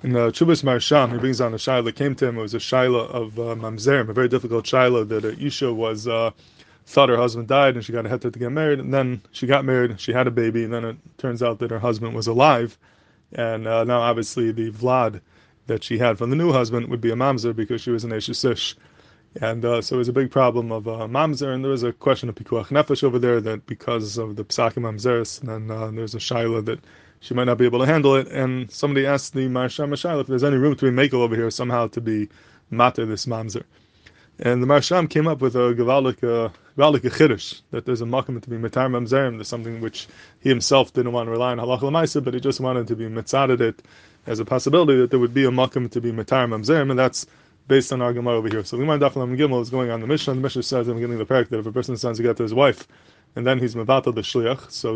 In Chubas Marsham, he brings on a shaila that came to him. It was a shaila of mamzerim, a very difficult shaila that Isha was thought her husband died and she got a heter to get married, and then she got married, she had a baby, and then it turns out that her husband was alive, and now obviously the vlad that she had from the new husband would be a mamzer because she was an Ish. And so it was a big problem of mamzer, and there was a question of pikuach nefesh over there that because of the psakim mamzeris, and then there's a shaila that she might not be able to handle it. And somebody asked the Marsham Shaila if there's any room to be makel over here somehow to be mater this mamzer. And the Marsham came up with a gavalik chiddush that there's a makom to be matar mamzerim. There's something which he himself didn't want to rely on halacha l'maisa, but he just wanted to be mitzaded it as a possibility that there would be a makom to be matar mamzerim, and that's based on our Gemara over here. So the Gemara Daf Gimel is going on the Mishnah. The Mishnah says in the beginning of the parak that if a person sends a get to his wife, and then he's mevatel the shliach, so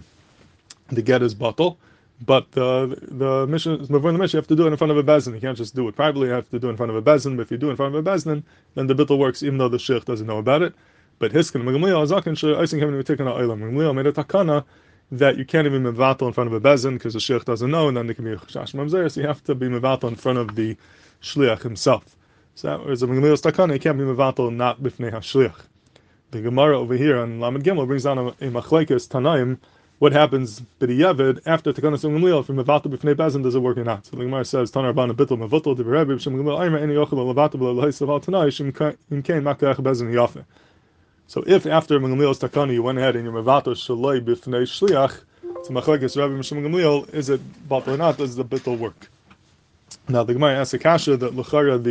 the get is batal. But the Mishnah, before the Mishnah, you have to do it in front of a bezin. You can't just do it privately. You have to do it in front of a bezin. But if you do it in front of a bezin, then the bittul works, even though the sheikh doesn't know about it. But Hiskin Megamliel Azakin Shayising having to be taken out Eilam. Megamliel made a takana that you can't even mevatel in front of a bezin because the sheikh doesn't know, and then there can be a chash mamzer. So you have to be mevatel in front of the shliach himself. So that was a Megamliel's takana. You can't be mevatel not b'fnei hashliach. The Gemara over here on Lamed Gimel brings down a machlekes Tanaim. What happens b'diavad after takanas Megamliel from mevatel b'fnei bezin, does it work or not? So the Gemara says Tanar Rabban bittul mevatel to Rebbe Shem Megamliel Aymer any yochel levatel b'leisav al Tanai Shem Kain makach bezin yafe. So if after Megamliel's takana you went ahead and you mevatel shaloi b'fnei shliach, to machlekes Rebbe Shem Megamliel, is it batal or not? Does the bittul work? Now the Gemara asks a kasha that l'chara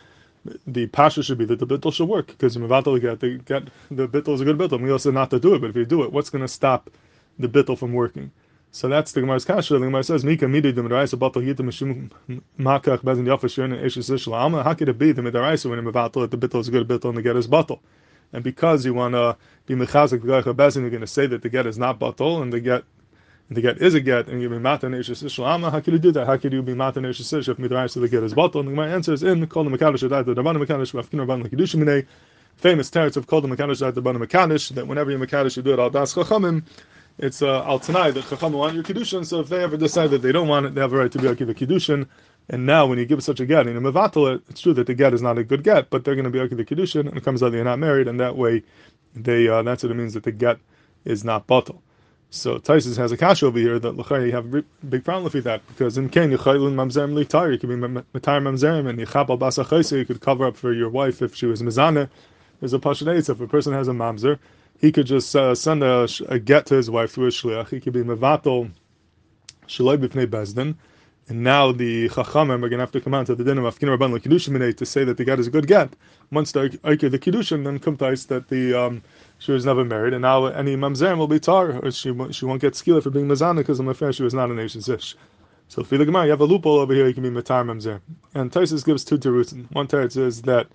the pasha should be that the bittul should work because mevatel get the bittul is a good bittul. We also not to do it, but if you do it, what's going to stop the bittul from working? So that's the Gemara's kasha. The Gemara says, "Mika midi the midaraisa batal yitim mishum makach bezin yafashin and eshes ishlama." How could it be the midaraisa when mevatel the bittul is a good bittul and the get is batal? And because you want to be mechazik the gleicha bezin, you're going to say that the get is not batal and the get is a get, and you be matan eshes ishlama. How could you do that? How could you be matan eshes ish if midaraisa the get is batal? And the Gemara answers in kol the mekadosh adai the rabbanim mekadosh v'afkin rabbanim l'kidushim minei. Famous teretz of kol the mekadosh adai the rabbanim mekadosh that whenever you mekadosh you do it al das chachamim. It's al tanai that chacham want your kiddushin. So if they ever decide that they don't want it, they have a right to be like the kiddushin. And now, when you give such a get and you mevatel it, it's true that the get is not a good get, but they're going to be like the kiddushin, and it comes out that you're not married, and that way, that's what it means that the get is not batal. So Taisus has a kasha over here that l'chai you have a big problem with that because in Ken Yechaylin mamzerim litar you could be metar mamzerim and Yechab al basa chayse you could cover up for your wife if she was mizana. There's a pashadeitz if a person has a mamzer. He could just send a get to his wife through a shliach. He could be mevatel shaloi b'fnei bezdin, and now the chachamim are going to have to come out to the din of afkin rabban l'kiddushin to say that the get is a good get. Once they ikir the kiddushin, then kumtais that the she was never married, and now any mamzerim will be tar, or she won't get skila for being mazana because I'm afraid she was not an Ashes ish. So for the Gemara, you have a loophole over here. You can be matar mamzer, and Taisus gives two teruts. One teretz is that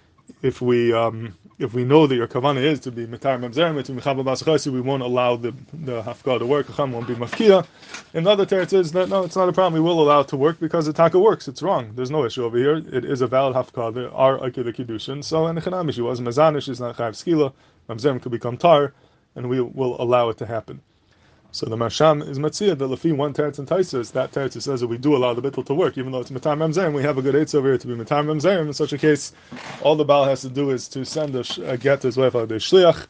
if we know that your kavanah is to be mitar mamzerim, to mechabel basachasi, we won't allow the hafkah to work. Chacham won't be mafkia. And the other teretz is that no, it's not a problem. We will allow it to work because the taka works. It's wrong. There's no issue over here. It is a valid hafkah. There are akir the kiddushin. So and echanami, she was mazanish. She's not chayav skila. Mamzerim could become tar, and we will allow it to happen. So the Marsham is Matzia, the Lafi, one teretz and Taisus, that teretz says that we do allow the bittul to work, even though it's Matar Mamzerim, we have a good eitz over here to be Matar Mamzerim. In such a case, all the Baal has to do is to send a get to his wife out of shliach,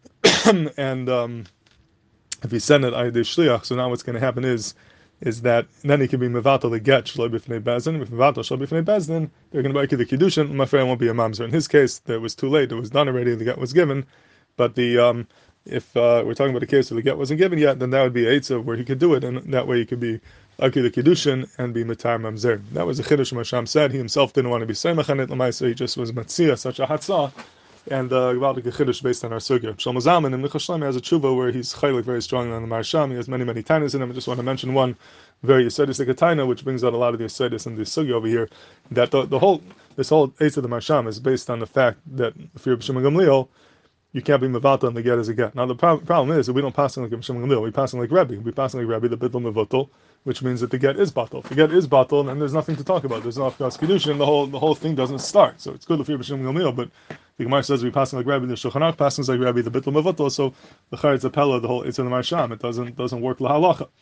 and if he send it out of shliach, so now what's going to happen is that then he can be mevatel the get shloi b'fnei bezin. If mevatel shloi b'fnei bezin, they're going to make the kiddushin. My friend won't be a mamzer. In his case, it was too late; it was done already. The get was given, but the if we're talking about a case where the get wasn't given yet, then that would be Eitzah where he could do it, and that way he could be Aki the Kiddushin and be Matar Mamzer. That was the Chiddush Masham said. He himself didn't want to be Seimach on it, Lamaisa, he just was Matzia, such a Hatzah, and about the Chiddush based on our Sugya. Shlomo Zalman in Michal Shlomo has a tshuva where he's chaylik very strongly on the Marsham. He has many tainas in him. I just want to mention one very Yesodistic taina, which brings out a lot of the Yesodis and the Sugya over here, that this whole Eitzah of the Marsham is based on the fact that if you're B'Shimon Gamliel, you can't be mevatel and the get as a get. Now the problem is that we don't pass like Shimon Gamliel. We pass like Rebbe. We pass like Rebbe the bittul mevatel, which means that the get is batal. If the get is batal, and there's nothing to talk about. There's no afkas kiddushin, and the whole thing doesn't start. So it's good if you're Shimon Gamliel, but the Gemara says we pass like Rebbe. The Shulchan Aruch passes like Rebbe the bittul mevatel. So the charetz apella, the whole it's in the Marsham. It doesn't work lahalacha.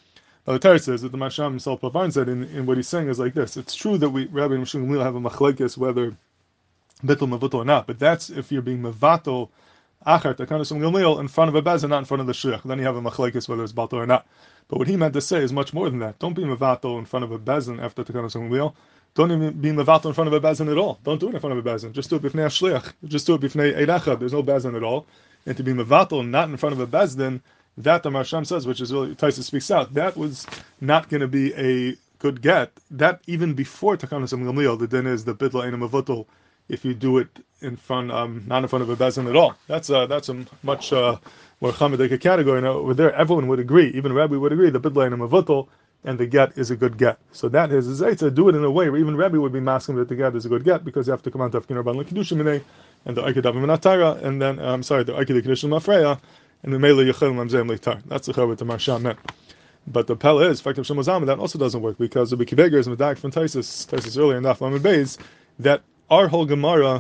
The Teretz says that the Masham himself Pavan said in what he's saying is like this. It's true that Rabbi and Mishum Gamliel have a machlekes whether bittul mevutal or not, but that's if you're being mevatel achar takanos Gamliel in front of a bezin, not in front of the shliach. Then you have a machlekes whether it's batal or not. But what he meant to say is much more than that. Don't be mevatel in front of a bezin after takanos Gamliel. Don't even be mevatel in front of a bezin at all. Don't do it in front of a bezin. Just do it b'fnei a shliach. Just do it b'fnei eid. There's no bezin at all. And to be mevatel not in front of a bezin, that the Marsham says, which is really Taisa speaks out, that was not going to be a good get. That even before Takanos Gamliel, the din is the bidla ain't a mevutal if you do it in front, not in front of a bezin at all. That's a much more chamedik category. Now over there, everyone would agree, even Rabbi would agree, the bidla ain't a mevutal, and the get is a good get. So that is Zaytza, do it in a way where even Rabbi would be masking that the get is a good get because you have to come out to Afkin Rabban L'Kedushim Minei and the Aikad Avim Minatara, and then the Aikad L'Kedushim Mafreya. And the Mele Yechel Mamzem Leitar. That's the Chavet the Marsham meant. But the Pella is, fact of Shemozam, that also doesn't work because the Bikiveger is Medak from Taisus earlier in Daf Lamed Beis, that our whole Gemara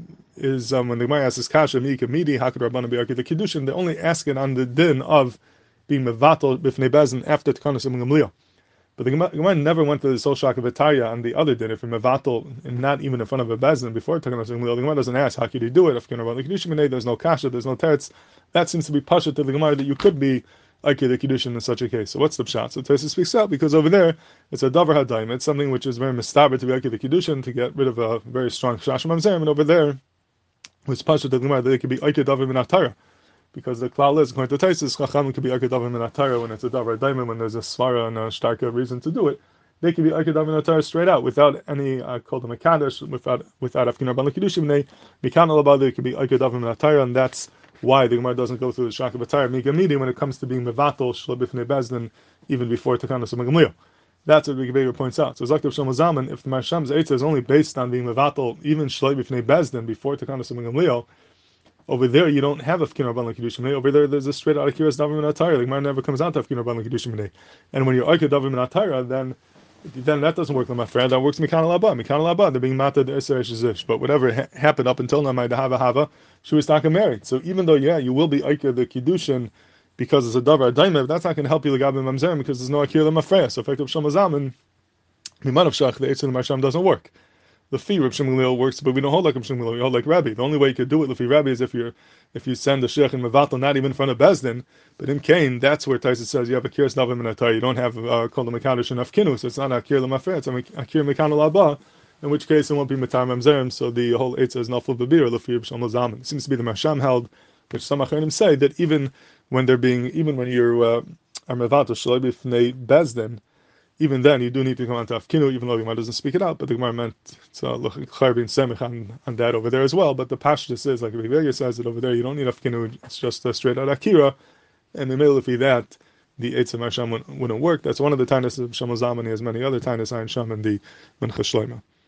is, when the Gemara asks Kasha, Mika Midi, Hakad Rabbanan B'Arki, the Kiddushin, they only ask it on the din of being Mevatel B'fnei Bezin after Tkanos Gamliel. But the Gemara never went to the Sol Shaka V'Tarya on the other din, if you're Mevatel, and not even in front of a Bezin before Tkanos Gamliel. The Gemara doesn't ask, how could you do it? If there's no Kasha, there's no Teretz. That seems to be pasha to the Gemara that you could be Aikid the Kiddushin in such a case. So what's the pshat? So Taisa speaks out because over there it's a davar hadaim. It's something which is very mistaber to be Aikid the Kiddushin to get rid of a very strong shashim mamzerim. And over there, it's pasha to the Gemara that it could be Aikid davar min atara, because the klal is according to Taisa, chachamim could be Aikid davar min atara when it's a davar hadaim, when there's a svara and a starka reason to do it. They could be Aikid davar min atara straight out without any called them a kaddish, without afkin rabban l'kedushin. They mikan alabad they could be Aikid davar min atara, and that's why the Gemara doesn't go through the Shaka B'Tayr Mika Midi when it comes to being Mevatel Shlo B'fnei Bezdin even before Takanos Gamliel. That's what the Gemara points out. So Zaktav Shlomo Zalman, if the Marsham's Eitzah is only based on being Mevatel even Shlo B'fnei Bezdin before Takanos Gamliel, over there you don't have Afkin Rabban L'Kedushim Minei. Over there there's a straight out of Kiras Davim Minatayra. The Gemara never comes out to Afkin Rabban L'Kedushim Minei. And when you're Aikad Davim Minatayra, then that doesn't work, my friend. That works Mikan Alaba. They're being matad Eser Eshizish. But whatever happened up until now, my Hava, she was not married. So even though, you will be Aikir the Kiddushin because it's a Davar Daimev, that's not going to help you L'Gabe Mamzerim because there's no Akir L'Mafreya. So effective Shamazamin, Miman of Shach, the Eitzah Marsham doesn't work. The fee Reb Shimon Gamliel works, but we don't hold like Reb Shimon Gamliel. We hold like Rabbi. The only way you could do it, Lefi Rabbi, is if you send the Sheikh in Mevatel, not even in front of Bezdin, but in Cain, that's where Taisa says you have a Kiras Navim and Atay. You don't have called the Mekadosh and Afkinu, so it's not a Akir L'Mafreya, it's a Akir Mekanal Abba, in which case it won't be Matar Mamzerim, so the whole Eitzah is Nafal Babir, Lefi Reb Shimon Zaman. It seems to be the Marsham held, which some Acharonim say that even when you're Mevatel Shalai B'fnei Bezdin, even then, you do need to come on to Afkinu, even though the Gemara doesn't speak it out, but the Gemara meant L'chayr bin Semich on that over there as well. But the Pashtus is, like Rabbi Vega says, that over there you don't need Afkinu, it's just a straight out Akira, and the middle of that, the Eitz of Marsham wouldn't work. That's one of the Tainas of Shlomo Zalman. He has many other Tainas, Ayin Sham, and the Mincha Shloima.